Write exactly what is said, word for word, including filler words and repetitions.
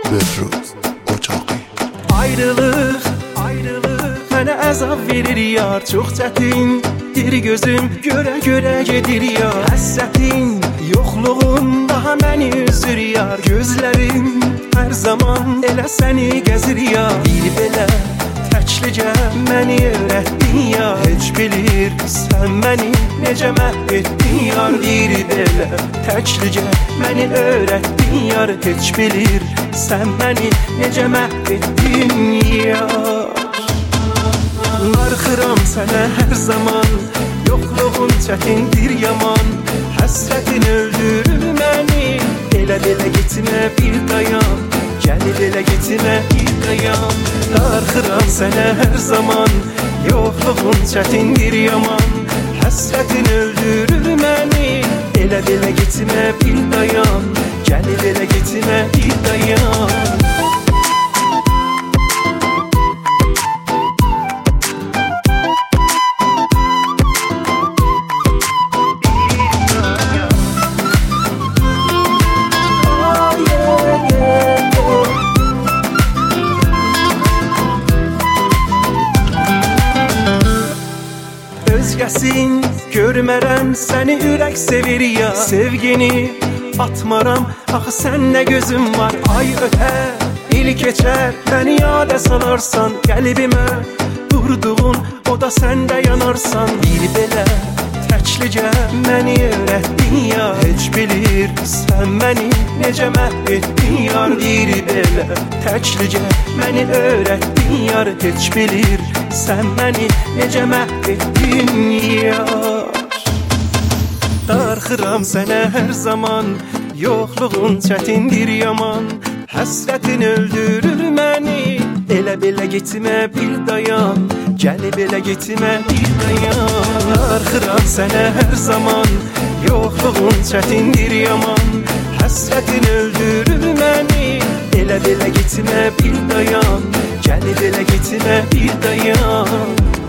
Behrouz Qoçaqi. Ayrılıq, ayrılıq mənə əzab verir yar. Çox çətindir gözüm görə-görə gedir yar. Həsrətin, yoxluğun daha məni üzür yar. Gözlərim hər zaman elə səni gəzir yar. Bir belə təklicə məni öyrətdin yar. Heç bilirsən məni necə məhv etdin yar. Bir belə təklicə məni öyrətdin yar. Heç bilirsən məni necə məhv etdin yar. Darxıram sənə hər zaman, yoxluğun çətindir yaman. Həsrətin öldürür məni, elə belə getmə bir dayan. Gəlib elə getmə bir dayan. Darxıram sənə hər zaman, yoxluğun çətindir yaman. Həsrətin öldürür məni, elə belə getmə bir dayan. Gəlib elə getmə bir dayan. Özgəsin görmərəm səni ürək sevir ya. Sevgini atmaram, axı səndə gözüm var. Ay ötər, il keçər, məni yada salarsan. Qəlbimə durduğun, o da səndə yanarsan. Bir belə təklicə məni öyrətdin ya. Heç bilirsən məni necə məhv etdin yar. Bir belə təklicə məni öyrətdin yar. Heç bilirsən məni necə məhv etdin yar. Darxıram sənə hər zaman, yoxluğun çətindir yaman. Həsrətin öldürür məni, elə belə getmə bir dayan. Gəlib elə getmə bir dayan. Darxıram sənə hər zaman, yoxluğun çətindir yaman. Həsrətin öldürür məni, elə belə getmə bir dayan. Gəlib elə getmə bir dayan.